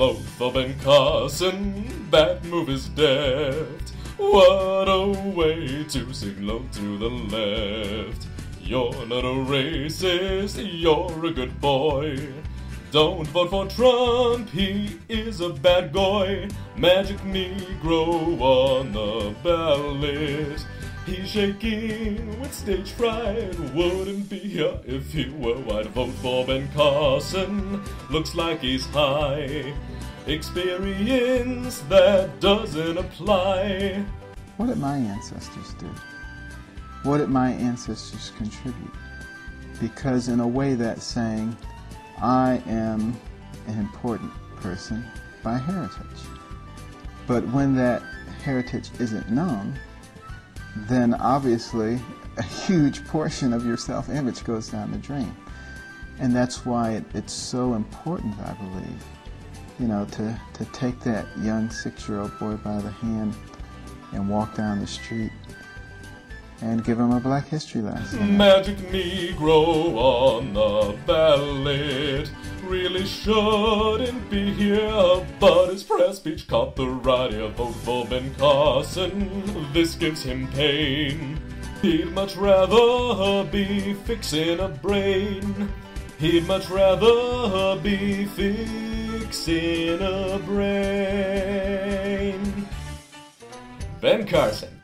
Vote for Ben Carson, that move is deft. What a way to signal to the left. You're not a racist, you're a good boy. Don't vote for Trump, he is a bad guy. Magic Negro on the ballot. He's shaking with stage fright. Wouldn't be here if he were white. Vote for Ben Carson, looks like he's high. Experience that doesn't apply. What did my ancestors do? What did my ancestors contribute? Because in a way that's saying, I am an important person by heritage. But when that heritage isn't known, then obviously a huge portion of your self-image goes down the drain. And that's why it's so important, I believe, to take that young 6-year-old boy by the hand and walk down the street and give him a Black History lesson. Magic Negro on the ballot really shouldn't be here, but his press speech caught the riot. Vote for Ben Carson, this gives him pain. He'd much rather be fixing a brain. He'd much rather be fixing a brain. Ben Carson.